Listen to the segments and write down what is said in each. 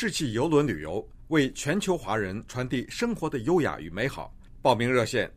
世纪邮轮旅游，为全球华人传递生活的优雅与美好。报名热线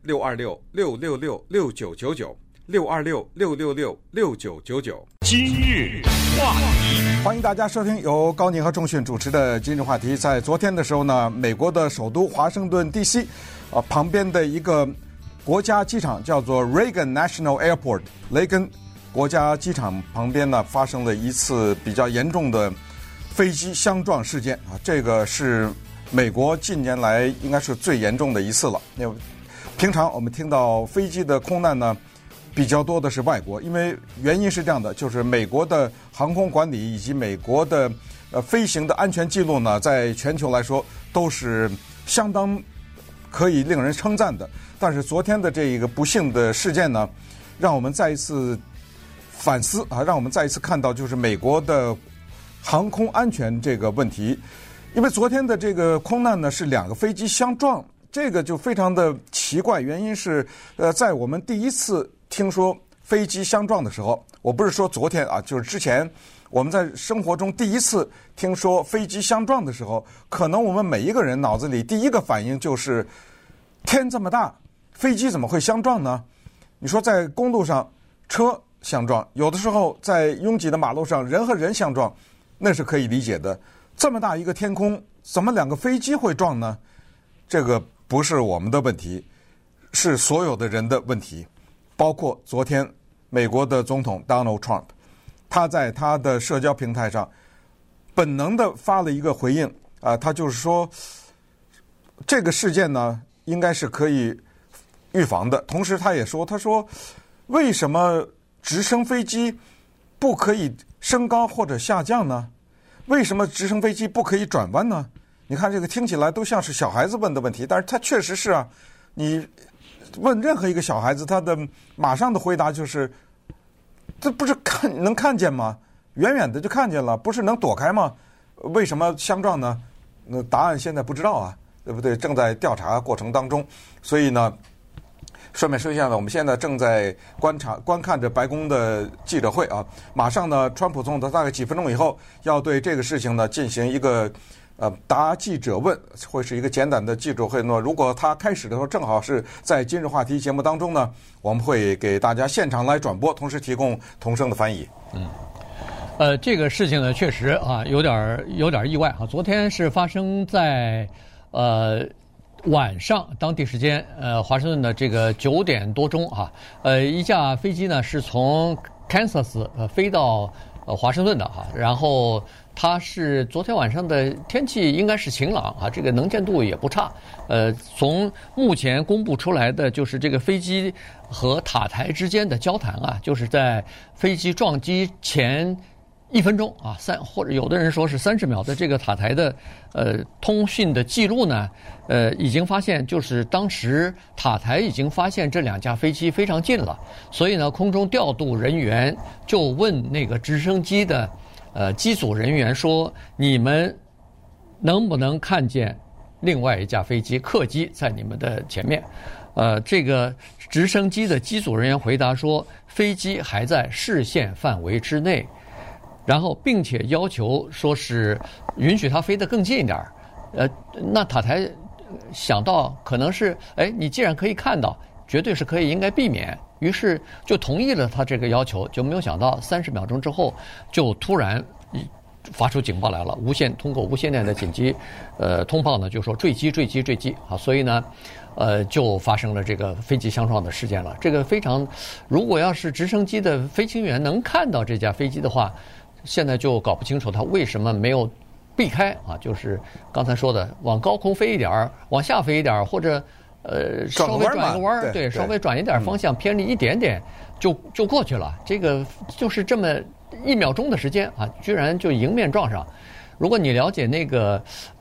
626-666-6999，626-666-6999。 今日话题， 欢迎大家收听由高宁和仲迅主持的今日话题。在昨天的时候呢，美国的首都华盛顿 DC 旁边的一个国家机场叫做 Reagan National Airport， 雷根国家机场旁边呢发生了一次比较严重的飞机相撞事件啊，这个是美国近年来应该是最严重的一次了。平常我们听到飞机的空难呢比较多的是外国，因为原因是这样的，就是美国的航空管理以及美国的飞行的安全记录呢，在全球来说都是相当可以令人称赞的。但是昨天的这一个不幸的事件呢，让我们再一次反思啊，让我们再一次看到就是美国的航空安全这个问题。因为昨天的这个空难呢是两个飞机相撞，这个就非常的奇怪。原因是在我们第一次听说飞机相撞的时候，我不是说昨天啊，就是之前我们在生活中第一次听说飞机相撞的时候，可能我们每一个人脑子里第一个反应就是天这么大，飞机怎么会相撞呢？你说在公路上车相撞，有的时候在拥挤的马路上人和人相撞，那是可以理解的。这么大一个天空，怎么两个飞机会撞呢？这个不是我们的问题，是所有的人的问题。包括昨天美国的总统 Donald Trump， 他在他的社交平台上本能的发了一个回应啊，他就是说这个事件呢应该是可以预防的。同时他也说，他说为什么直升飞机不可以升高或者下降呢？为什么直升飞机不可以转弯呢？你看这个听起来都像是小孩子问的问题，但是他确实是啊。你问任何一个小孩子，他的马上的回答就是这不是能看见吗？远远的就看见了，不是能躲开吗？为什么相撞呢？那答案现在不知道啊，对不对？正在调查过程当中。所以呢，顺便说一下呢，我们现在正在观看着白宫的记者会啊。马上呢，川普总统大概几分钟以后要对这个事情呢进行一个答记者问，会是一个简短的记者会呢。如果他开始的时候正好是在今日话题节目当中呢，我们会给大家现场来转播，同时提供同声的翻译。 这个事情呢，确实啊，有点意外啊。昨天是发生在晚上当地时间华盛顿的这个9点多钟啊，一架飞机呢是从 Kansas 飞到华盛顿的哈，然后它是昨天晚上的天气应该是晴朗啊，这个能见度也不差。从目前公布出来的就是这个飞机和塔台之间的交谈啊，就是在飞机撞击前1分钟啊，或者有的人说是30秒的这个塔台的通讯的记录呢，已经发现就是当时塔台已经发现这两架飞机非常近了，所以呢，空中调度人员就问那个直升机的机组人员说：“你们能不能看见另外一架飞机客机在你们的前面？”这个直升机的机组人员回答说：“飞机还在视线范围之内。”然后，并且要求说是允许它飞得更近一点。那塔台想到可能是，你既然可以看到，绝对是可以应该避免，于是就同意了他这个要求，就没有想到30秒钟之后就突然发出警报来了，通过无线电的紧急通报呢，就说坠机啊，所以呢就发生了这个飞机相撞的事件了。这个非常，如果要是直升机的飞行员能看到这架飞机的话，现在就搞不清楚他为什么没有避开啊，就是刚才说的往高空飞一点，往下飞一点，或者稍微转一个弯，对，稍微转一点方向，偏离一点点就过去了。这个就是这么1秒钟的时间啊，居然就迎面撞上。如果你了解那个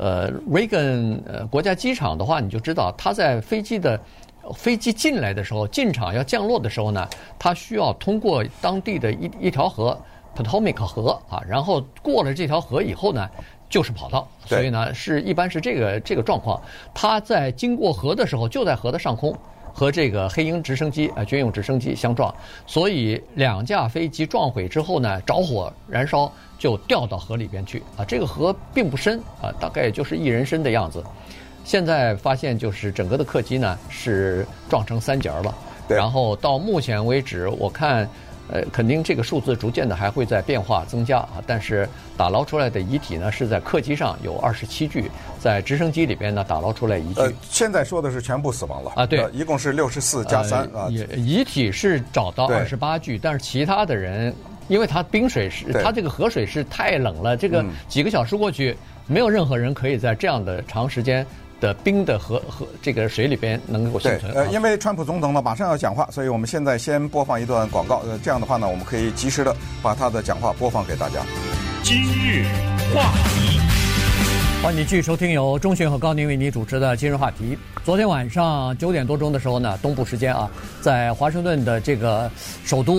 Reagan 国家机场的话，你就知道他在飞机进来的时候，进场要降落的时候呢，他需要通过当地的一条河 Potomac 河啊，然后过了这条河以后呢，就是跑道，所以呢一般是这个状况。他在经过河的时候就在河的上空， 和这个黑鹰直升机军用直升机相撞，所以2架飞机撞毁之后呢，着火燃烧就掉到河里边去这个河并不深大概也就是1人深的样子。现在发现就是整个的客机呢是撞成3节了，然后到目前为止我看。肯定这个数字逐渐的还会在变化增加但是打捞出来的遗体呢是在客机上有27具，在直升机里边呢打捞出来1具。 现在说的是全部死亡了对， 一共是64加3 遗体是找到28具，但是其他的人，因为它冰水是它这个河水是太冷了，这个几个小时过去，没有任何人可以在这样的长时间的冰的河这个水里边能够幸存。 因为川普总统呢马上要讲话，所以我们现在先播放一段广告。这样的话呢，我们可以及时的把他的讲话播放给大家。 今日话题， 欢迎你继续收听由钟迅和高宁为你主持的今日话题。昨天晚上9点多钟的时候呢，东部时间在华盛顿的这个首都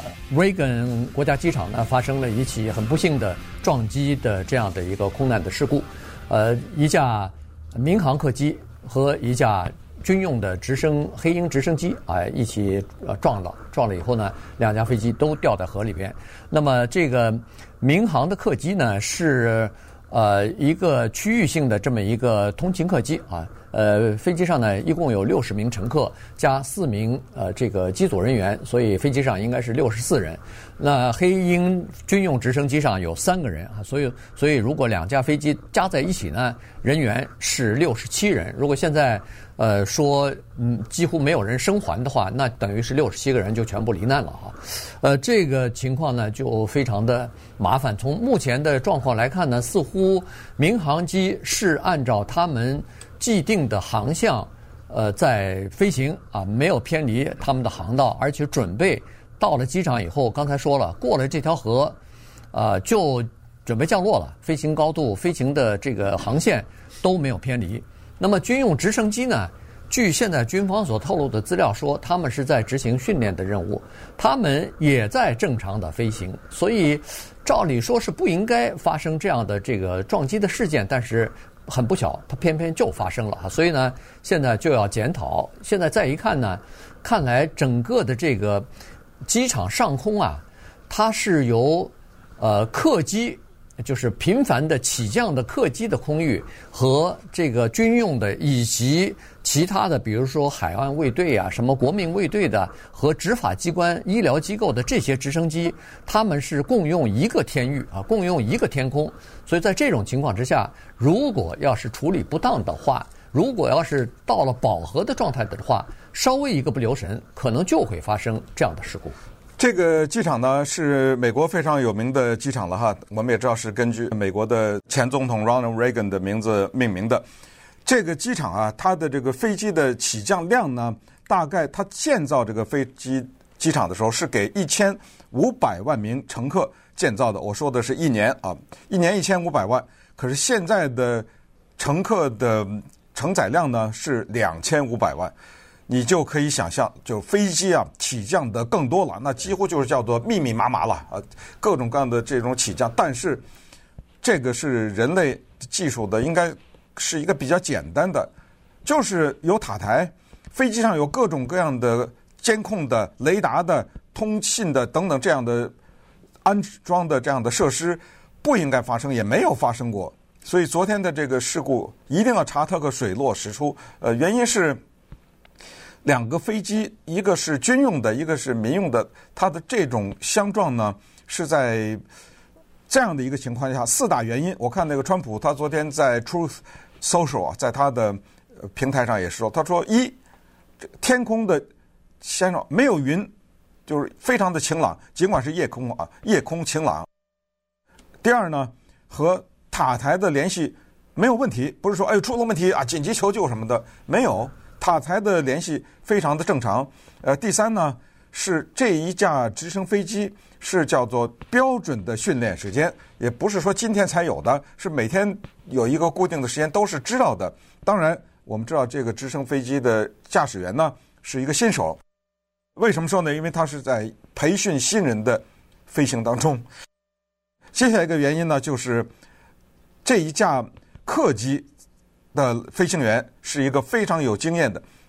Reagan 国家机场呢，发生了一起很不幸的撞击的这样的一个空难的事故。一架民航客机和一架军用的黑鹰直升机一起撞了以后呢，2架飞机都掉在河里边。那么这个民航的客机呢是一个区域性的这么一个通勤客机飞机上呢一共有60名乘客加4名这个机组人员，所以飞机上应该是64人。那黑鹰军用直升机上有3个人所以如果2架飞机加在一起呢，人员是67人。如果现在说几乎没有人生还的话，那等于是67个人就全部罹难了这个情况呢就非常的麻烦。从目前的状况来看呢，似乎民航机是按照他们既定的航向在飞行没有偏离他们的航道，而且准备到了机场以后，刚才说了，过了这条河就准备降落了，飞行高度、飞行的这个航线都没有偏离。那么军用直升机呢，据现在军方所透露的资料说，他们是在执行训练的任务，他们也在正常的飞行，所以照理说是不应该发生这样的这个撞击的事件，但是很不巧，它偏偏就发生了所以呢，现在就要检讨。现在再一看呢，看来整个的这个机场上空它是由客机，就是频繁的起降的客机的空域和这个军用的以及其他的，比如说海岸卫队什么国民卫队的和执法机关、医疗机构的这些直升机，他们是共用一个天域共用一个天空。所以在这种情况之下，如果要是处理不当的话，如果要是到了饱和的状态的话，稍微一个不留神，可能就会发生这样的事故。 这个机场呢是美国非常有名的机场了我们也知道是根据美国的前总统 Ronald Reagan 的名字命名的。这个机场它的这个飞机的起降量呢，大概它建造这个机场的时候是给1500万名乘客建造的。我说的是一年一年1500万，可是现在的乘客的承载量呢是2500万。你就可以想象，就飞机起降的更多了，那几乎就是叫做密密麻麻了各种各样的这种起降。但是这个是人类技术的，应该是一个比较简单的，就是有塔台，飞机上有各种各样的监控的、雷达的、通信的等等这样的安装的这样的设施，不应该发生，也没有发生过。所以昨天的这个事故一定要查它个水落石出。原因是2个飞机，一个是军用的，一个是民用的，它的这种相撞呢是在这样的一个情况下，4大原因。我看那个川普他昨天在 Truth Social 在他的平台上也说，他说天空的先生没有云，就是非常的晴朗，尽管是夜空夜空晴朗。第二呢，和塔台的联系没有问题，不是说出了问题紧急求救什么的，没有。塔台的联系非常的正常。第三呢，是这一架直升飞机是叫做标准的训练时间，也不是说今天才有的，是每天有一个固定的时间，都是知道的。当然，我们知道这个直升飞机的驾驶员呢是一个新手，为什么说呢？因为他是在培训新人的飞行当中。接下来一个原因呢，就是这一架客机的飞行员是一个非常有经验的、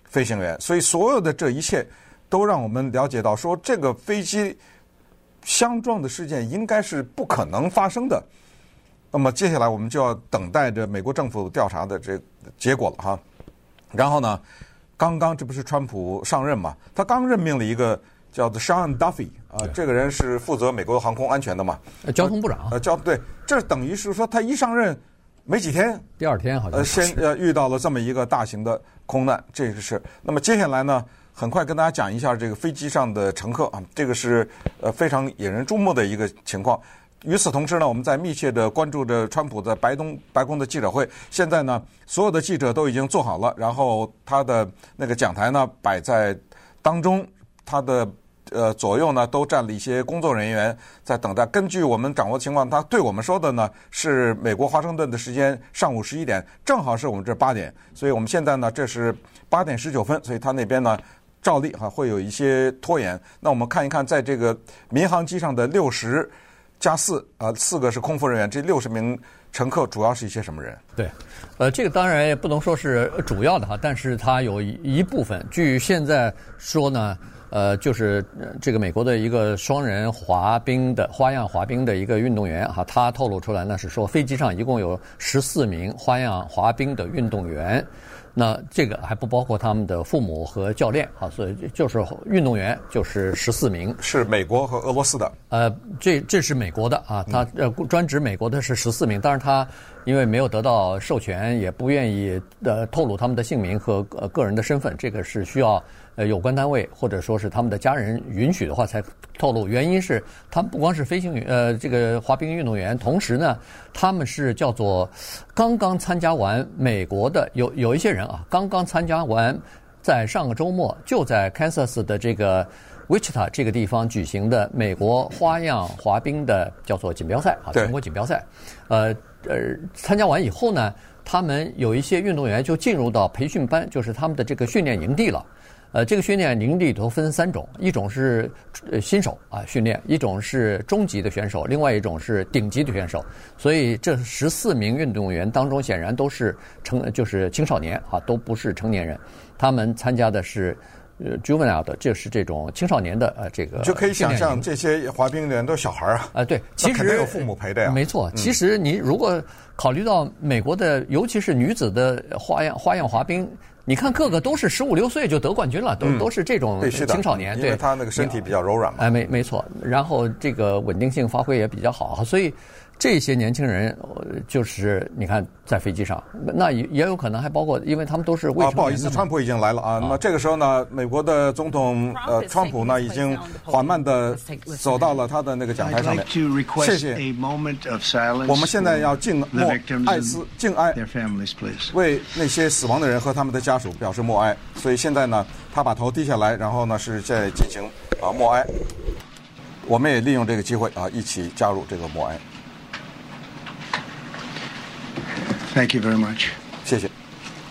飞行员。所以所有的这一切都让我们了解到，说这个飞机相撞的事件应该是不可能发生的。那么接下来我们就要等待着美国政府调查的这结果了哈。然后呢，刚刚这不是川普上任嘛？他刚任命了一个叫做 Sean Duffy 这个人是负责美国航空安全的嘛， 交通部长。 对，这等于是说他一上任没几天， 第二天好像先遇到了这么一个大型的空难，这个是。那么接下来呢，很快跟大家讲一下这个飞机上的乘客啊，这个是非常引人注目的一个情况。与此同时呢，我们在密切的关注着川普在白宫的记者会。现在呢，所有的记者都已经做好了，然后他的那个讲台呢摆在当中，他的左右呢都站了一些工作人员在等待。根据我们掌握的情况，他对我们说的呢是美国华盛顿的时间上午11点，正好是我们这8点，所以我们现在呢这是8点19分，所以他那边呢照例会有一些拖延。那我们看一看，在这个民航机上的60+44个是空服人员，这60名乘客主要是一些什么人？ 对，这个当然也不能说是主要的哈，但是它有一部分，据现在说呢，就是这个美国的一个双人花样滑冰的一个运动员哈，他透露出来呢是说飞机上一共有14名花样滑冰的运动员。那这个还不包括他们的父母和教练啊，所以就是运动员就是14名， 是美国和俄罗斯的。 这是美国的啊，他专指美国的是14名，当然他因为没有得到授权，也不愿意透露他们的姓名和个人的身份，这个是需要有关单位或者说是他们的家人允许的话才透露。原因是他们不光是飞行员，这个滑冰运动员，同时呢，他们是叫做刚刚参加完美国的有一些人啊，刚刚参加完在上个周末就在 Kansas 的这个 Wichita 这个地方举行的美国花样滑冰的叫做锦标赛啊，全国锦标赛。参加完以后呢，他们有一些运动员就进入到培训班，就是他们的这个训练营地了。这个训练营地里头分3种，一种是新手啊训练，一种是中级的选手，另外一种是顶级的选手。所以这14名运动员当中，显然都是就是青少年啊，都不是成年人。他们参加的是juvenile 的，就是这种青少年的这个。 就可以想象这些滑冰的人都是小孩啊。 对，其实肯定有父母陪的呀。 没错，其实你如果考虑到美国的，尤其是女子的花样滑冰。你看，个个都是15、16岁就得冠军了，都是这种青少年， 因为他那个身体比较柔软嘛。 没错，然后这个稳定性发挥也比较好，所以这些年轻人就是你看在飞机上，那也有可能还包括，因为他们都是未成年的。 不好意思，川普已经来了啊。那么这个时候呢，美国的总统川普呢已经缓慢的走到了他的那个讲台上面。谢谢。我们现在要敬哀，为那些死亡的人和他们的家属表示默哀。所以现在呢，他把头低下来，然后呢是在进行默哀。我们也利用这个机会一起加入这个默哀。 Thank you very much. 谢谢。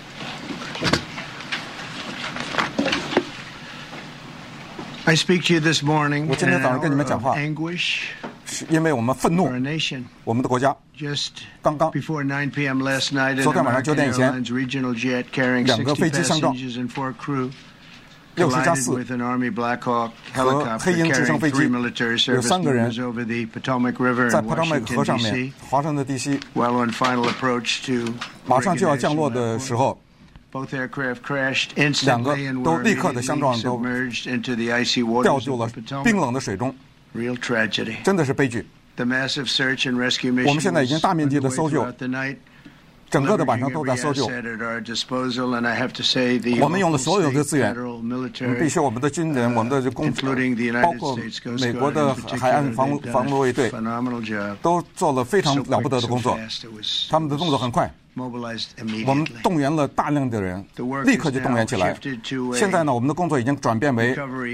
I speak to you this morning. 我今天早上跟你们讲话，是因为我们愤怒，我们的国家。刚刚昨天晚上9点以前，2个飞机相撞。60+4和黑鹰直升飞机有3个人在 Potomac 河上面，华盛顿地西，马上就要降落的时候，2个都立刻的相撞，都掉入了冰冷的水中，真的是悲剧。我们现在已经大面积的搜救。整个的晚上都在搜救，我们用了所有的资源，必须我们的军人、我们的工作，包括美国的海岸防务卫队，都做了非常了不得的工作。他们的动作很快，我们动员了大量的人，立刻就动员起来。现在呢，我们的工作已经转变为，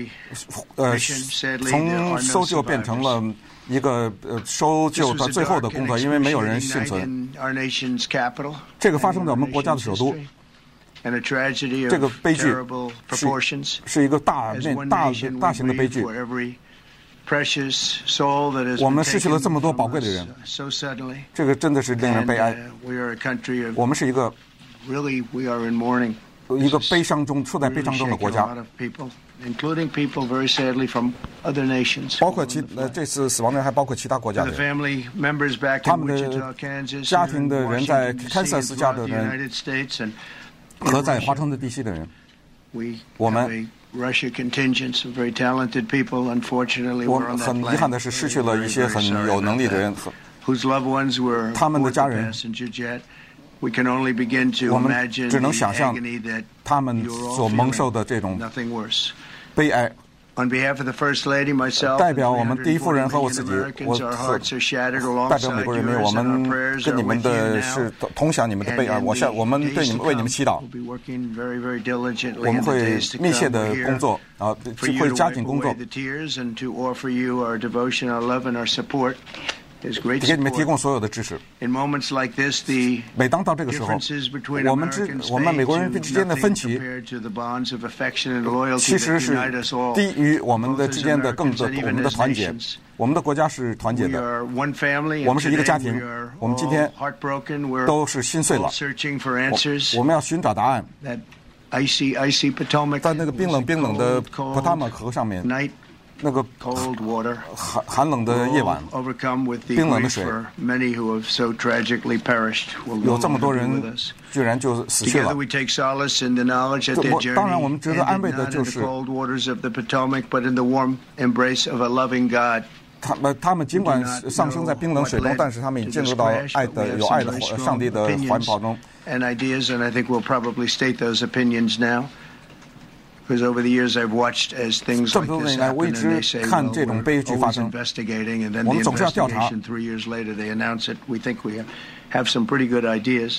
从搜救变成了一个搜救到最后的工作，因为没有人幸存。这个发生在我们国家的首都，这个悲剧是一个大型的悲剧。我们失去了这么多宝贵的人，这个真的是令人悲哀。我们是一个一个悲伤中处在悲伤中的国家， including people very sadly from other nations. 包括这次死亡的人还包括其他国家的 The 人， family members back 他 in 们 Wichita, 的 Kansas, 家庭的人在 Washington, 堪萨 D.C. 斯家 throughout 的 the 人 United States and 和在华盛顿地区的人， we 我 have 们 a Russia contingent of very talented people. Unfortunately, 我 we're on that 很遗憾的是失去了一些很有能力的人， whose loved ones were 他们的 aboard 家 the 人 passenger jet. We can only begin to 我们 imagine 只能 the 想象 agony that 他们 you're all 所蒙受 feeling. 的这种 Nothing worse. 悲哀。 On behalf of the First Lady, myself, 代 and 表我们第一夫人和我 340 自己， million 我 Americans, our 和 hearts are shattered 代表美 alongside 国人民， yours, 我 and our 们 prayers 跟 are 你们 with you 的 now. 是同享你们的 And 悲哀。 in 我们 the 对你 days 们 to 为你们 come, 祈祷 we'll， be working very, very diligently 我们 in the 会 days to 密切 come. 的 We're 工 here 作啊， for you 会 to 加 wipe 紧工作 away，the tears and to offer you our devotion, our love, and our support. There's great 给你们提 support. 供所有的支持。 In moments like this, the 每当到这个时候， differences between 我们 Americans 美国人 fade 之间的 to 分歧 nothing compared to the bonds of affection and loyalty 其 that 实是 unite us all. 低于我们的 both 之 as 间的 Americans and 我 even 们的 as 团结。 nations. 我们的国家是团结 We 的， are one family, 我 and 们是一个 today 家庭 we are 我们今天 all heartbroken. We're 都是心碎 all 了。 searching for answers. 我们要寻找答案， That icy Potomac 在那个冰冷冰冷的 cold, 普塔马河上面， night, 那个 cold water. 寒冷的夜晚， Overcome with the 冰冷的 grief 水。 for many who have so tragically perished will no 有这么多 longer be 人 with us. 居然就死去 Together 了。 we take solace in the knowledge that 这 their 我 journey 当然我们值得 ended 安慰的 not 就 in the 是 cold waters of the Potomac, but in the warm embrace of a loving God. 他们尽管上升在冰冷水中，但是他们已进入到有爱的上帝的怀抱中。 And ideas, and I think we'll probably state those opinions now. Because over the years I've watched as things like this happen, and they say, well, we're always investigating, and then the investigation 3 years later they announce it. We think we have some pretty good ideas,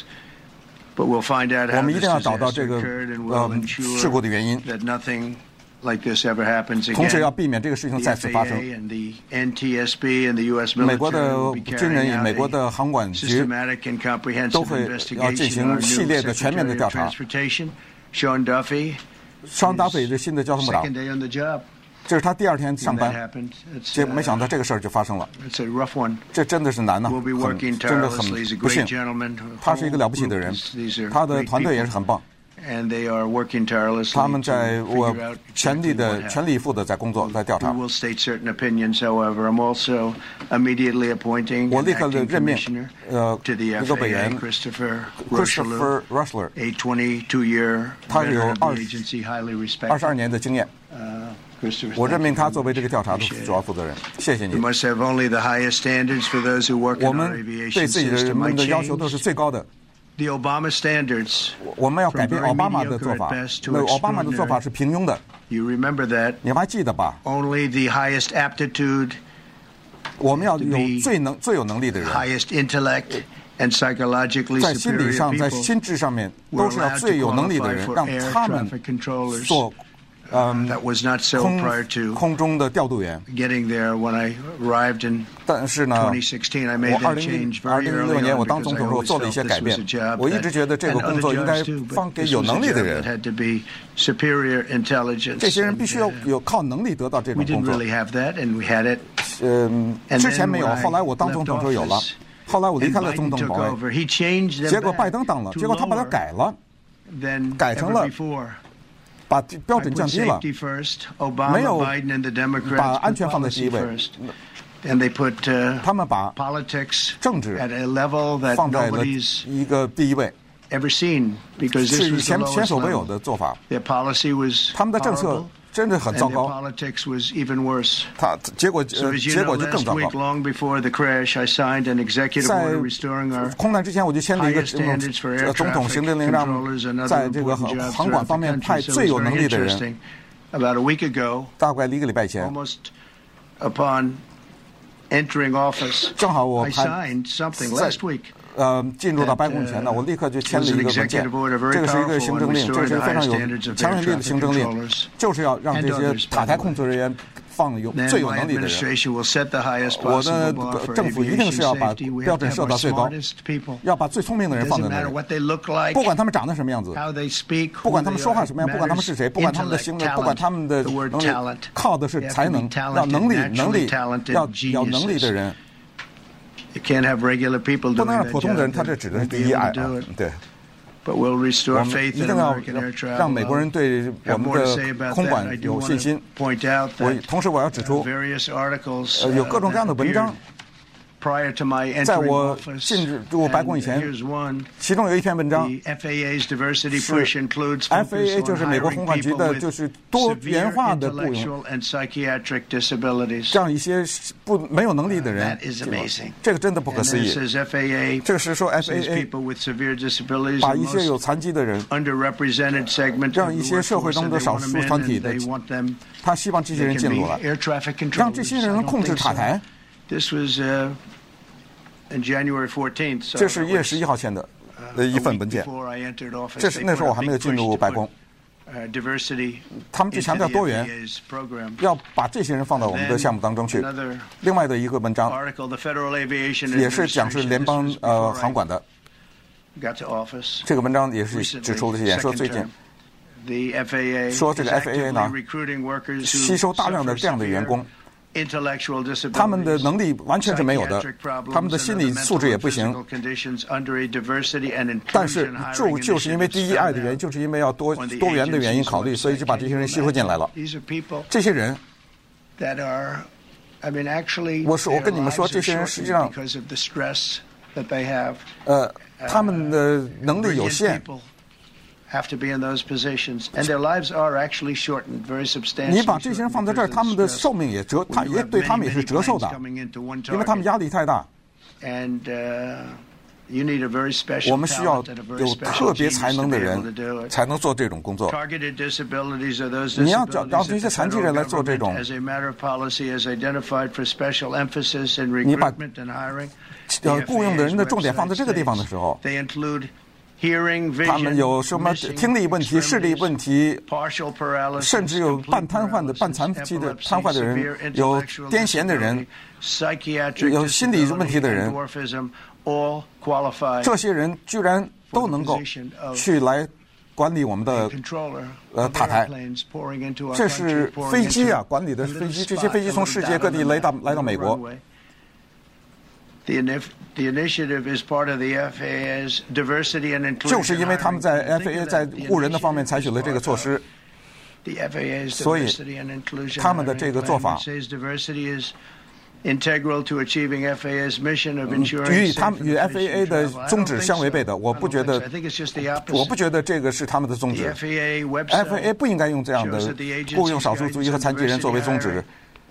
but we'll find out how this disaster occurred, and we'll ensure that nothing like this ever happens again. 同时要避免这个事情再次发生。 And the NTSB and the U.S. 美国 military 的 will be 军人 carrying 与美国 out 的 a 航管局 systematic and 都 comprehensive 会要进 investigation. 行 Our 系 new 列的全面的 Secretary 调 of 查。 Transportation, Sean Duffy, 桑达菲是新的交通部长， second day on the job. 这是他第2天上 When that 班， happened, it's, 结果没想到这个事儿就发生了。 it's a rough one. 这真的是难呐， We'll be working 真的很 tirelessly. He's a 不 great 幸。 gentleman. 他是一个了不起的人， These are 他的 great 团队也是 people, 很棒。 and they are working tirelessly 他们 to 在 figure out 全 exactly what happened. 力以赴的在工作，在调 We 查。 will state certain opinions, however. I'm also immediately appointing 我 an 立刻 acting 任命 commissioner 一 to the 个委员 FAA, Christopher Christopher Rushler， a 22-year 他是有 veteran of the agency, highly 22 respected. 年的经验。 Christopher, 我任 thank 命 you 他 very 作为 much. 这个调查的 Appreciate it. 主要负责人。谢谢 We 你。 must have only the highest standards for those who work 我 in our 们 aviation 对自己的 system. 人 I 们的要求都 changed 是最高的。 the Obama standards. 我们要改变奥巴马的做法。那奥巴马的做法是平庸的， You remember that? 你们还记得吧？ Only the highest aptitude, 我们要有最有能力的人， highest intellect, and psychologically 在心理 superior 上，在 people 心智上面 were 都是要 allowed 最 to 有能力的 qualify 人， for 让 air 他们 traffic controllers. 做 That was not so prior to 空中的调度员。 getting there. When I arrived in 但是呢， 2016, I made 我 that change very 2016 early 年 on 我当 because 总 I 统时候 always 做了一 felt 些 this 改 was 变 a job 我一直觉得这个 and 工 other 作应该 jobs too, but 放给 this 有 was a 能力的 job 人 that。had to be superior intelligence. 这些人必须要 And, 有靠能力得到这 we 种工 didn't 作。 really have that, and we had it. 之前没有，后来我当总统时候有了，后来我离 And 开了 Biden 总统 took 宝位， over. He changed them 结果 back 拜登当了， to 结果他把它 lower 改了， than 改成 ever 了 before. 把标 I 准 put 降低了， safety first. 没 Obama, 有 Biden, and the 把 Democrats 安 put 全放在第一 policy 位， first. And they put 他们把 politics 政治 at a level that 放在了 nobody's 一个第一位， ever seen because 是 this 以 was the 前 lowest 所未有 level. 的做法。 Their policy was 他们的政策 horrible, 真的很 and 糟 their 糕， politics was even worse. 结果 So as you 结 know, 果就更 last 糟 week, 糕。 long before the crash, I signed an executive 在 order restoring our 空难之前，我就签了一个 highest standards for air 总统 traffic 行政令，让 controllers and other 在这个 important jobs 航管 throughout 方 the 面派 country. So 最 it 有 was 能 very 力的人。 interesting. About a week ago, 大概1个礼拜前， almost upon entering office, 正好我 I 还 signed something 在 last week. 进入到白宫前呢，我立刻就签了一个文件， executive order, very 这个是一个 powerful, 行政令， and 这个是非常 restored 有 the highest standards of 强 air 有力的 traffic 行政令 controllers， 就是要让 and 这些 others, 塔台 by the 控制人员放有 Then 最有 my 能力的人。 administration will set the highest 我 possible 的 bar for 政府一定 aviation 是要把 safety. We 标 have to 准 have 设 our 到最高， smartest people. 要把最聪明的人放 Doesn't 在那 matter 里。 what they look like, 不管他们长得什么样子， how they speak, 不 who 管他们 they 说话 are, 什么样，不管他们是谁， matters 不管他们的行为， intellect, 不管他们的 the word 能力 talent. 靠的是 You have 才 to be 能， talented, 要能力， naturally 能力 talented 要能力的 geniuses. 人， You can't have regular people 不 doing 能让 that 普通的人， job. 他这指的是 They'll 第 be 一 able 爱 to do 啊 it.， 对。 我们一定要让美国人对我们的空管有信心。同时我要指出，有各种各样的文章。在我进入白宫以前，其中有一篇文章是 FAA 就是美国空管局的，就是多元化的雇佣，这样一些没有能力的人，这个真的不可思议。这个是说 FAA 把一些有残疾的人，让一些社会中的少数团体的，他希望这些人进入来，让这些人控制塔台。这是1月11号签的一份文件，这是那时候我还没有进入白宫。他们就强调多元，要把这些人放到我们的项目当中去。另外的一个文章也是讲是联邦航管的，这个文章也是指出了这点，说最近说这个 FAA 呢吸收大量的这样的员工。他们的能力完全是没有的，他们的心理素质也不行。但是就是因为第一爱的原因，就是因为要多元的原因考虑，所以就把这些人吸收进来了。这些人，我跟你们说，这些人实际上，他们的能力有限。你把这些人放在这儿，他们的寿命对他们也是折寿的，因为他们压力太大。我们需要有特别才能的人才能做这种工作。你要找这些残疾人来做这种，你把雇佣的人的重点放在这个地方的时候。他们有什么听力问题、视力问题，甚至有半瘫痪的、半残疾的瘫痪的人，有癫痫的人，有心理问题的人，这些人居然都能够去来管理我们的塔台。这是飞机啊，管理的飞机，这些飞机从世界各地来到美国。就是因为他们在 FAA 在雇人的方面采取了这个措施，所以他们的这个做法与 FAA 的宗旨相违背的。我不觉得这个是他们的宗旨。FAA 不应该用这样的雇佣少数族裔和残疾人作为宗旨。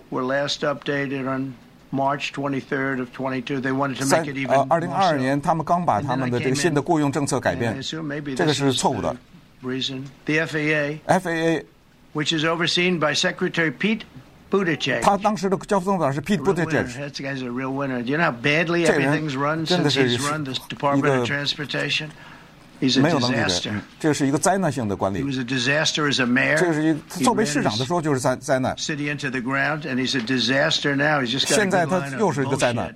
在2022年，他们刚把他们的这个新的雇佣政策改变，这个是错误的。FAA， 他当时的交通部长是 Pete Buttigieg， 这人真的是一个没有能力的人，这是一个灾难性的管理。这是作为市长的时候就是灾难，现在他又是一个灾难。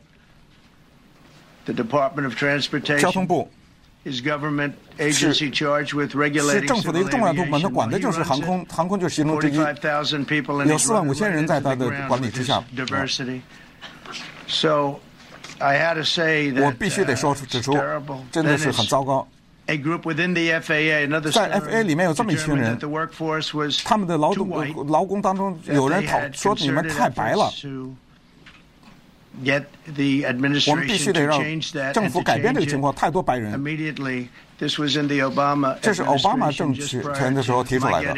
交通部是政府的一个重要部门，他管的就是航空就是其中之一，有45000人在他的管理之下。我必须得指出，真的是很糟糕。在 FAA 里面有这么一群人，他们的劳工当中有人说你们太白了，我们必须得让政府改变这个情况，太多白人。这是奥巴马政权的时候提出来的。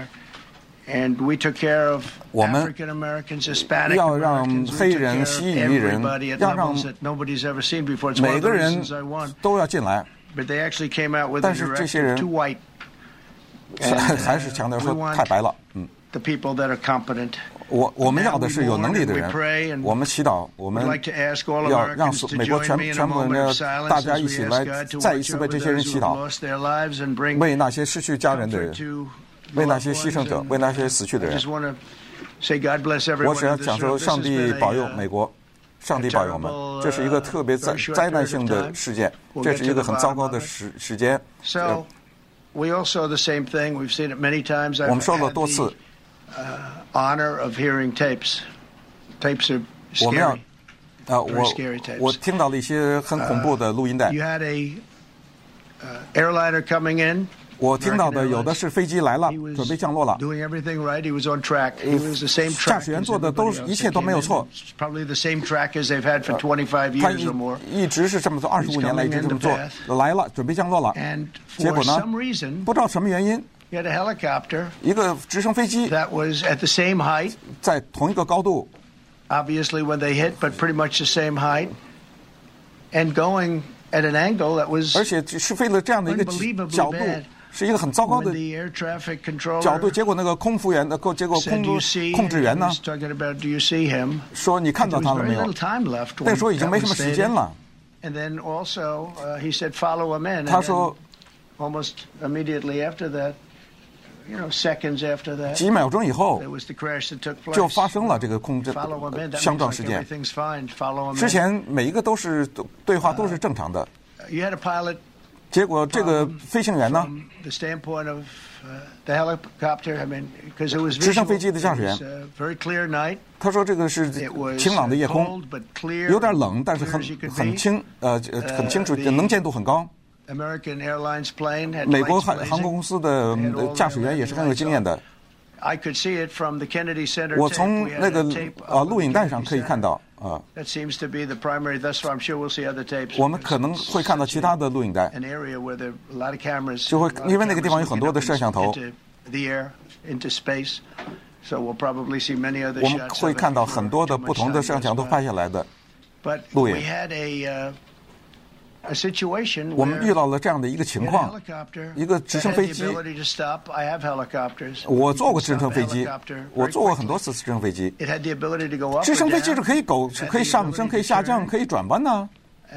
我们要让黑人、西裔人，要让每个人都要进来。但是这些人还是强调说太白了。我们要的是有能力的人。我们祈祷，我们要让美国全部人大家一起来，再一次为这些人祈祷，为那些失去家人的人，为那些牺牲者，为那些死去的人。我只要讲说，上帝保佑美国。上帝保佑我们，这是一个特别灾难性的事件，这是一个很糟糕的时间。我们说了多次，我们要我听到了一些很恐怖的录音带。 airliner coming in. 我听到的有的是飞机来了，准备降落了。 Doing everything right, he was on track. He was the same track. 驾驶员做的都一切都没有错。 Probably the same track as they've had for 25 years or more. 一直是这么做，25年来一直这么做。来了，准备降落了。结果呢？不知道什么原因。 He had a helicopter. 一个直升飞机 that was at the same height. 在同一个高度。 Obviously, when they hit, but pretty much the same height, and going at an angle that was 而且是飞了这样的一个角度。是一个很糟糕的角度，结果那个空服员的，结果控制员呢说：“你看到他了没有？”那时候已经没什么时间了。他说几秒钟以后就发生了这个相撞事件。之前每一个都是对话都是正常的。结果这个飞行员呢？直升飞机的驾驶员，他说这个是晴朗的夜空，有点冷，但是很清楚，能见度很高。美国航空公司的驾驶员也是很有经验的。我从那个录影带上可以看到。我们可能会看到其他的录影带，就会因为那个地方有很多的摄像头，我们会看到很多的不同的摄像头拍下来的录影。我们遇到了这样的一个情况，一个直升飞机。我坐过直升飞机，我坐过很多次直升飞机。直升飞机是可以上升、可以下降、可以转弯呢。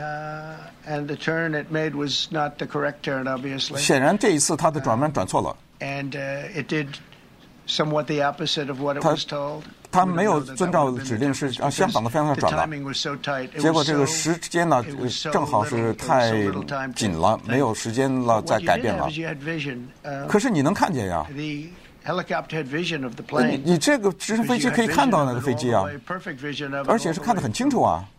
显然这一次它的转弯转错了。他没有遵照指令，是向相反的方向转了。结果这个时间呢，正好是太紧了，没有时间了再改变了。可是你能看见呀？你这个直升飞机可以看到那个飞机啊，而且是看得很清楚啊。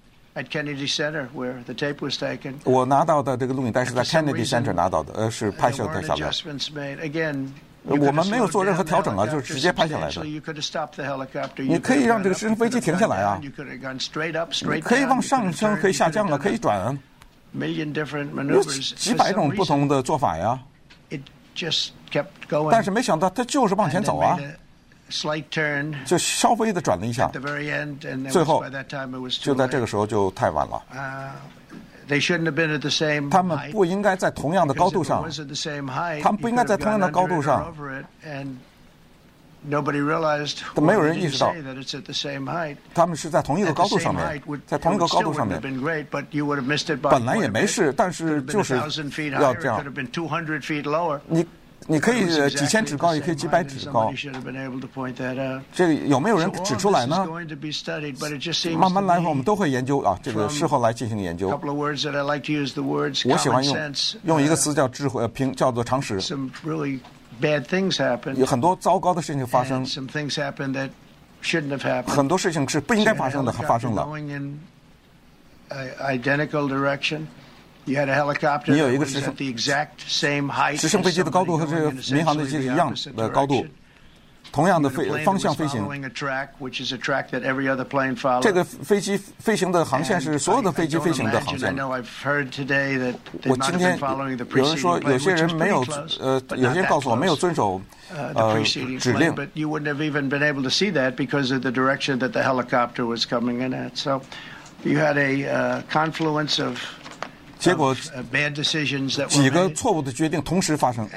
我拿到的这个录影带是在 Kennedy Center 拿到的，是拍摄的下来。我们没有做任何调整啊，就是直接拍下来的。你可以让这个直升飞机停下来啊，你可以往上升，可以下降啊，可以转，有几百种不同的做法呀。但是没想到它就是往前走啊，就稍微的转了一下，最后就在这个时候就太晚了。他们不应该在同样的高度上，他们不应该在同样的高度上，没有人意识到他们是在同一个高度上面，在同一个高度上面。本来也没事，但是就是要这样。你可以几千尺高，也可以几百尺高。这个有没有人指出来呢？慢慢来，我们都会研究啊，这个事后来进行研究。我喜欢用一个词叫智慧，叫做常识。有很多糟糕的事情发生，很多事情是不应该发生的，还发生了。你有一个直升飞机的高度和这个民航的机是一样的高度，同样的方向飞行。这个飞机飞行的航线是所有的飞机飞行的航线。我今天有人说，有些人没有有些人告诉我没有遵守指令。结果几个错误的决定同时发生，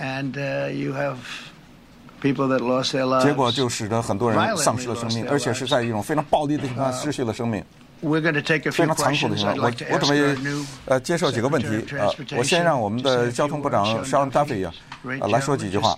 结果就使得很多人丧失了生命，而且是在一种非常暴力的情况下失去了生命，非常残酷的情况。我准备接受几个问题我先让我们的交通部长 Sean Duffy 来说几句话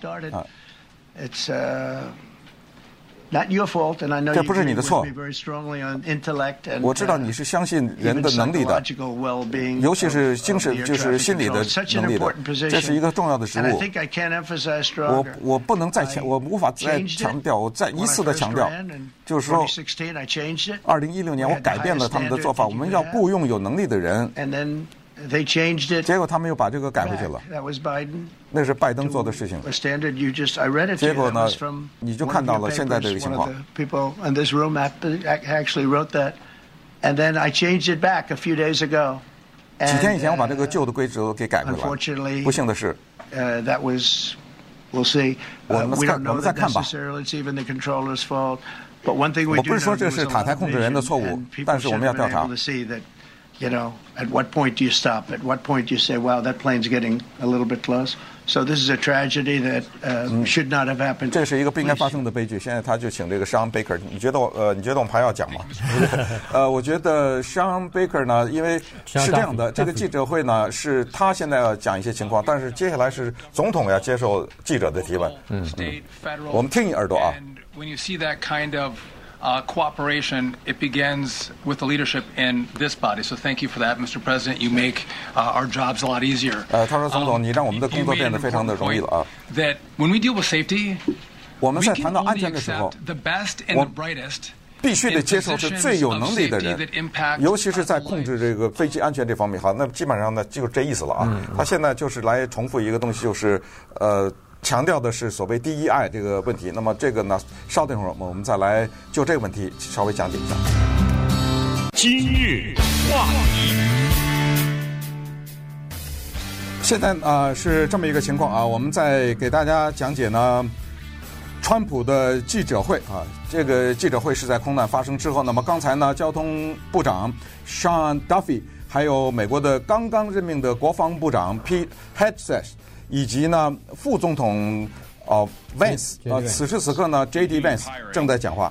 这不是你的错，我知道你是相信人的能力的，尤其是精神，就是心理的能力的，这是一个重要的职务。我不能再我无法再强调，我再一次的强调，就是说2016年我改变了他们的做法，我们要雇佣有能力的人。 They changed it. 结果他们又把这个改回去了。 That was Biden. 那是拜登做的事情。 A standard you just I read it. 结果呢，你就看到了现在这个情况。 People in this room actually wrote that, and then I changed it back a few days ago. 几天以前我把这个旧的规则给改回来。 Unfortunately, 不幸的是， that was. We'll see. We don't know that necessarily it's even the controller's fault. But one thing we do know is 我不是说这是塔台控制人的错误，但是我们要调查。 You know, at what point do you stop? At what point do you say, "Wow, that plane's getting a little bit close"? So this is a tragedy that should not have happened. 这是一个不应该发生的悲剧。现在他就请这个 Sean Baker。你觉得我们还要讲吗？我觉得 Sean Baker 呢，因为是这样的，这个记者会呢是他现在要讲一些情况，但是接下来是总统要接受记者的提问。我们听一耳朵啊。 When you see that kind of cooperation, it begins with the leadership in this body. So thank you for that, Mr. President. You make our jobs a lot easier. 他说总统，你让我们的工作变得非常的容易了啊。 That when we deal with safety, 我们在谈到安全的时候， the best and the brightest 必须得接受是最有能力的人，尤其是在控制这个飞机安全这方面。好，那基本上呢就是这意思了啊。他现在就是来重复一个东西，就是强调的是所谓DEI 这个问题。那么这个呢，稍等一会儿我们再来就这个问题稍微讲解一下。 今日话题。 现在是这么一个情况啊，我们在给大家讲解呢，川普的记者会啊，这个记者会是在空难发生之后。那么刚才呢，交通部长 Sean Duffy， 还有美国的刚刚任命的国防部长 Pete Hegseth，以及呢，副总统Vance， 此时此刻呢 ，J.D. Vance 正在讲话。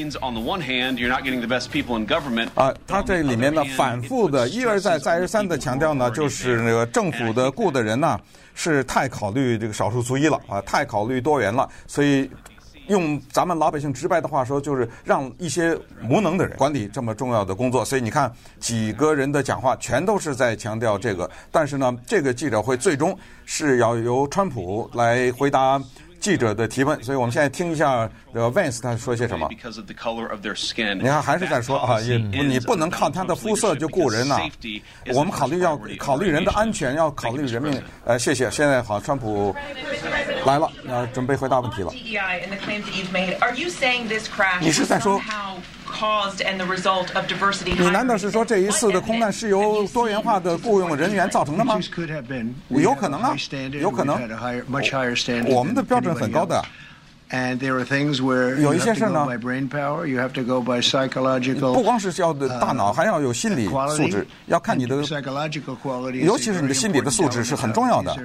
他这里面呢，反复的一而再、再而三的强调呢，就是那个政府的雇的人呢，是太考虑这个少数族裔了啊，太考虑多元了，所以。用咱们老百姓直白的话说，就是让一些无能的人管理这么重要的工作。所以你看，几个人的讲话全都是在强调这个。但是呢，这个记者会最终是要由川普来回答记者的提问。所以我们现在听一下Vance 他说些什么。你看，还是在说啊，你不能看他的肤色就雇人呐。我们要考虑人的安全，要考虑人命。谢谢。现在好，川普来了，准备回答问题了。你是在说？你难道是说这一次的空难是由多元化的雇佣人员造成的吗？有可能啊，有可能。我们的标准很高的。有一些事呢，不光是要的大脑，还要有心理素质，要看你的，尤其是你的心理的素质是很重要的。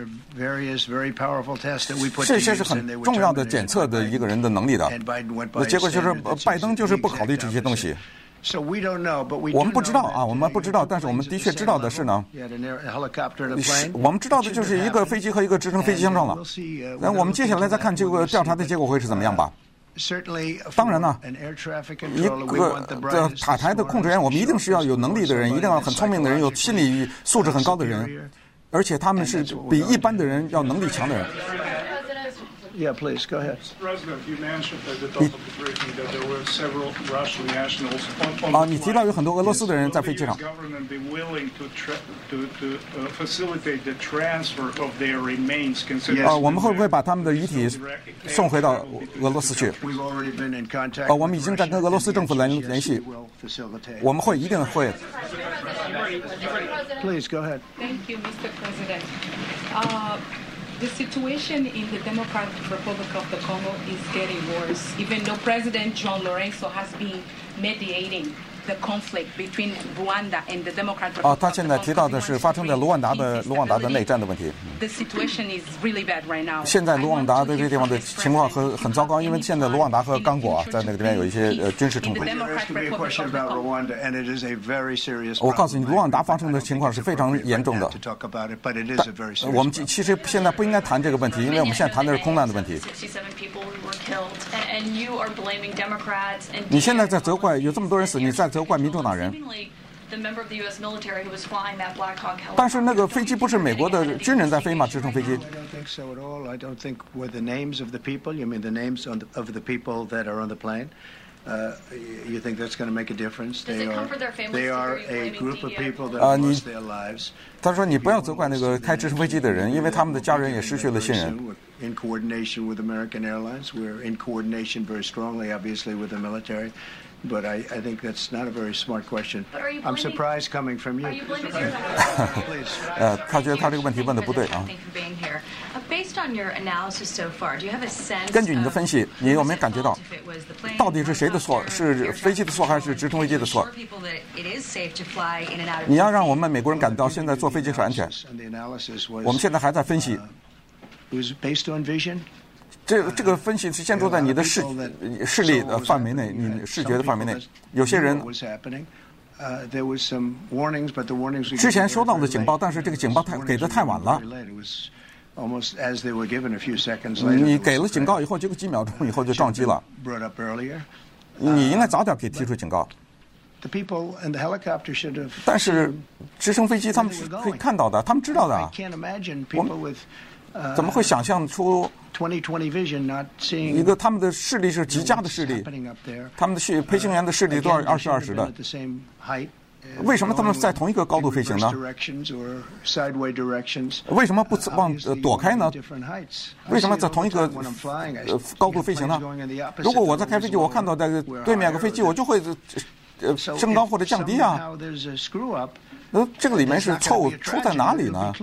这些是很重要的检测的一个人的能力的。结果就是拜登就是不考虑这些东西。我们不知道啊，我们不知道，但是我们的确知道的是呢，我们知道的就是一个飞机和一个直升飞机相撞了。那我们接下来再看这个调查的结果会是怎么样吧。当然呢，一个塔台的控制员，我们一定是要有能力的人，一定要很聪明的人，有心理素质很高的人，而且他们是比一般的人要能力强的人。 Yeah, please go ahead. President, you mentioned at the top of the briefing that there were several Russian nationals on the 你提到有很多俄罗斯的人在飞机上。 Government be willing to facilitate the transfer of their remains? 我们会不会把他们的遗体送回到俄罗斯去？我们已经在跟俄罗斯政府联系，我们一定会。 Please go ahead. Thank you, Mr. President. The situation in the Democratic Republic of the Congo is getting worse, even though President John Lorenzo has been mediating the conflict between Rwanda and the Democratic Republic of the Congo. 他现在提到的是发生在卢旺达的内战的问题。 The situation is really bad right now. 现在卢旺达的这个地方的情况很糟糕，因为现在卢旺达和刚果在那个地方有一些军事冲突。我告诉你，卢旺达发生的情况是非常严重的。我们其实现在不应该谈这个问题，因为我们现在谈的是空难的问题。你现在在责怪有这么多人死，你在责怪民主党人。但是那个飞机不是美国的军人在飞吗？直升飞机。 You think that's going to make a difference? They are a group of people that have lost their lives. 他说：“你不要责怪那个开直升飞机的人，因为他们的家人也失去了亲人。” In coordination with American Airlines, we're in coordination very strongly, obviously, with the military. But I think that's not a very smart question. I'm surprised coming from you. Are you blaming Please. 他觉得他这个问题问得不对啊。 Based on your analysis so far, do you have a sense? 根据你的分析，你有没有感觉到，到底是谁的错？是飞机的错还是直升飞机的错？你要让我们美国人感到现在坐飞机是安全。我们现在还在分析。 Based on vision. 这个分析是建筑在你的视力的范围内，你视觉的范围内。有些人之前收到的警报，但是这个警报给的太晚了。你给了警告以后，结果几秒钟以后就撞击了。你应该早点给提出警告。但是直升飞机他们是可以看到的，他们知道的。怎么会想象出一个他们的视力是极佳的视力，他们的飞行员的视力都是20/20的，为什么他们在同一个高度飞行呢？为什么不往躲开呢？为什么在同一个高度飞行呢？如果我在开飞机，我看到的对面有个飞机，我就会升高或者降低啊。这个里面是错误出在哪里呢？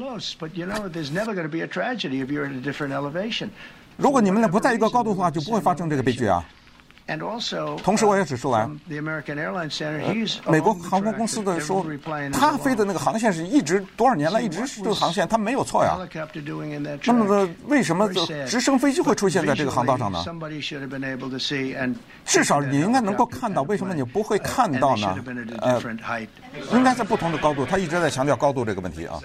如果你们俩不在一个高度的话，就不会发生这个悲剧啊。同时，我也指出来，美国航空公司的说，他飞的那个航线是一直多少年来一直这个航线，他没有错呀。那么为什么直升飞机会出现在这个航道上呢？至少你应该能够看到，为什么你不会看到呢？应该在不同的高度，他一直在强调高度这个问题啊。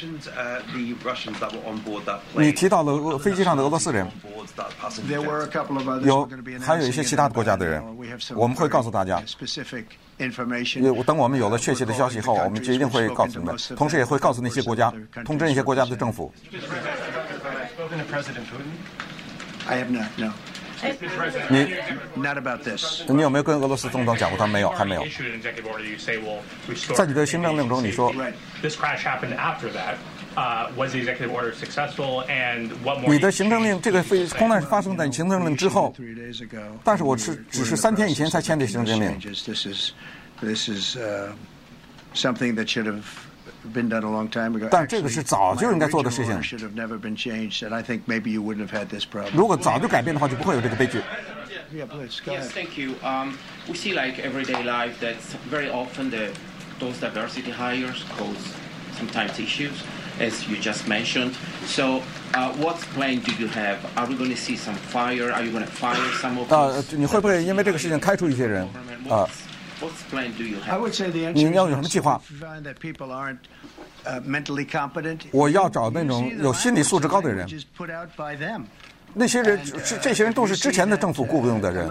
你提到了飞机上的俄罗斯人，还有一些其他国家的人，我们会告诉大家。等我们有了确切的消息后，我们就一定会告诉你们，同时也会告诉那些国家，通知那些国家的政府。你有没有跟俄罗斯总统讲过？他没有，还没有。在你的行政令中，你说。你的行政令，这个空难是发生在你行政令之后，但是我只是3天以前才签的行政令。但这个是早就应该做的事情。如果早就改变的话，就不会有这个悲剧。 Yes, thank you. We see like everyday life that very often those diversity hires cause sometimes issues, as you just mentioned. So, what plan do you have? Are we going to see some fire? Are you going to fire some of those? 你会不会因为这个事情开除一些人？What plan do you have? I would say the answer 你要有什么计划？ that people aren't mentally competent. 我要找那种有心理素质高的人。那些人，这些人都是之前的政府雇佣的人。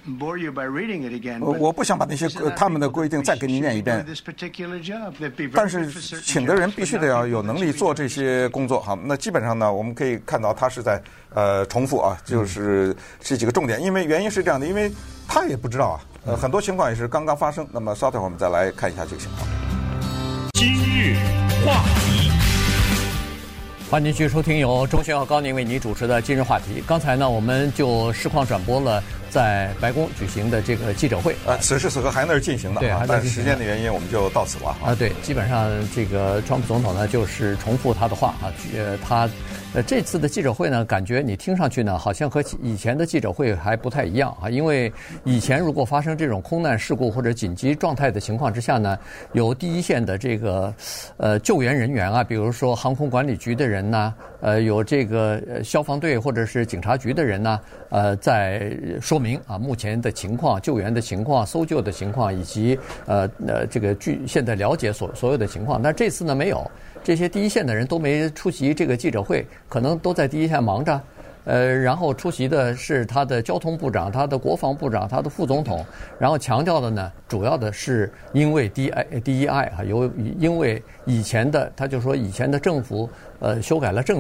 我不想把那些他们的规定再给你念一遍。但是请的人必须得要有能力做这些工作。好，那基本上呢，我们可以看到他是在重复啊，就是这几个重点。因为原因是这样的，因为他也不知道啊，很多情况也是刚刚发生。那么稍等会儿我们再来看一下这个情况。 今日话题。 欢迎继续收听由钟迅和高宁为你主持的今日话题。刚才呢，我们就实况转播了在白宫举行的这个记者会。 此时此刻还在那儿进行的，对，但是时间的原因，我们就到此了啊。 对，基本上这个川普总统呢，就是重复他的话啊，他这次的记者会呢，感觉你听上去呢，好像和以前的记者会还不太一样啊。因为以前如果发生这种空难事故或者紧急状态的情况之下呢，有第一线的这个救援人员啊，比如说航空管理局的人呐，有这个消防队或者是警察局的人呐，在说明啊目前的情况、救援的情况、搜救的情况以及这个现在了解所有的情况。但这次呢没有。这些第一线的人都没出席这个记者会，可能都在第一线忙着。然后出席的是他的交通部长、他的国防部长、他的副总统。然后强调的呢，主要的是因为 DEI 啊，因为以前的他就说以前的政府修改了政策，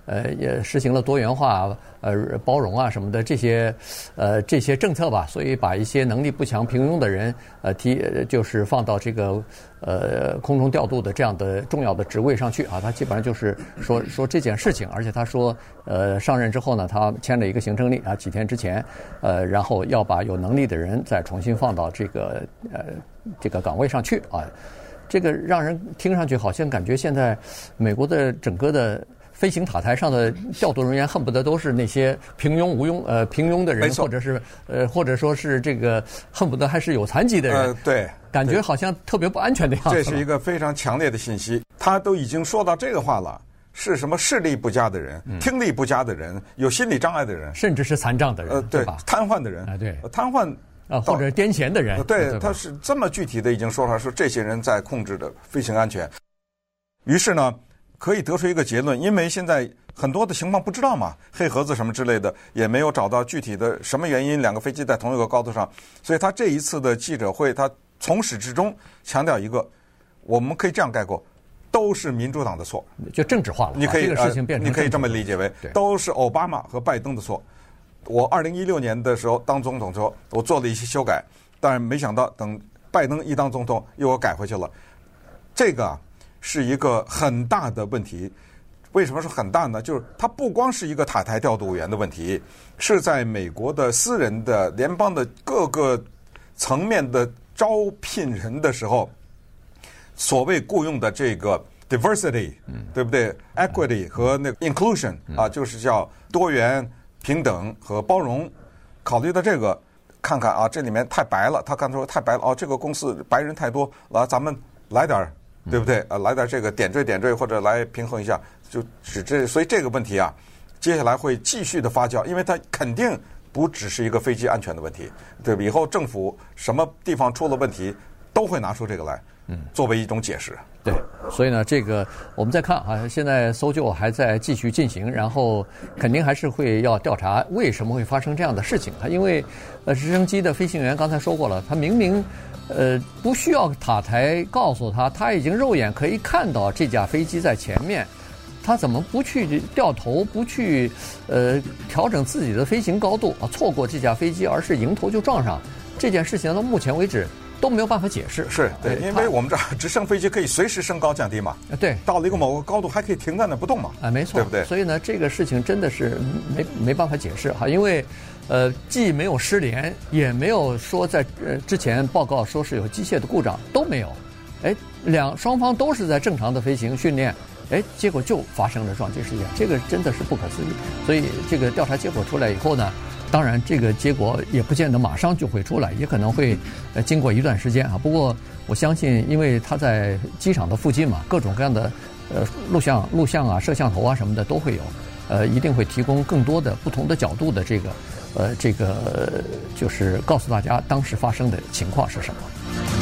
也实行了多元化、包容啊什么的这些政策吧，所以把一些能力不强、平庸的人就是放到这个空中调度的这样的重要的职位上去啊。他基本上就是说这件事情，而且他说上任之后呢，他签了一个行政令啊，几天之前然后要把有能力的人再重新放到这个岗位上去啊。这个让人听上去好像感觉现在美国的整个的飞行塔台上的调度人员恨不得都是那些平庸的人，或者说是这个恨不得还是有残疾的人， 对， 感觉好像特别不安全的样子。 这是一个非常强烈的信息，他都已经说到这个话了，是什么视力不佳的人、听力不佳的人、有心理障碍的人， 甚至是残障的人， 对吧？ 瘫痪的人， 对， 瘫痪。 或者癫痫的人， 对，他是这么具体的已经说出来，说这些人在控制着飞行安全。于是呢，可以得出一个结论，因为现在很多的情况不知道嘛，黑盒子什么之类的也没有找到具体的什么原因，两个飞机在同一个高度上，所以他这一次的记者会，他从始至终强调一个，我们可以这样概括，都是民主党的错， 就政治化了。 你可以这个事情变成你可以这么理解为，都是奥巴马和拜登的错。我2016年的时候当总统之后，我做了一些修改，但没想到等拜登一当总统又给改回去了。这个是一个很大的问题。为什么说很大呢？就是它不光是一个塔台调度员的问题，是在美国的私人的联邦的各个层面的招聘人的时候，所谓雇佣的这个 diversity，对不对 ？equity 和那个 inclusion 啊，就是叫多元、平等和包容，考虑到这个，看看啊，这里面太白了。他刚才说太白了，哦，这个公司白人太多，来咱们来点儿，对不对？来点这个点缀，或者来平衡一下，就使这。所以这个问题啊，接下来会继续的发酵，因为它肯定不只是一个飞机安全的问题，对吧？以后政府什么地方出了问题，都会拿出这个来，作为一种解释。 对，所以呢，这个我们再看啊，现在搜救还在继续进行，然后肯定还是会要调查为什么会发生这样的事情啊。因为直升机的飞行员刚才说过了，他明明不需要塔台告诉他已经肉眼可以看到这架飞机在前面，他怎么不去掉头，不去调整自己的飞行高度啊，错过这架飞机，而是迎头就撞上？这件事情到目前为止都没有办法解释。 是对，因为我们这直升飞机可以随时升高降低嘛。 对， 到了一个某个高度还可以停在那不动嘛。 啊，没错， 对不对？ 所以呢，这个事情真的是没办法解释哈，因为既没有失联，也没有说在之前报告说是有机械的故障，都没有。哎，双方都是在正常的飞行训练，哎，结果就发生了撞击事件，这个真的是不可思议。所以这个调查结果出来以后呢，当然这个结果也不见得马上就会出来，也可能会经过一段时间啊。不过我相信，因为它在机场的附近嘛，各种各样的录像啊、摄像头啊什么的都会有，一定会提供更多的不同的角度的这个就是告诉大家当时发生的情况是什么。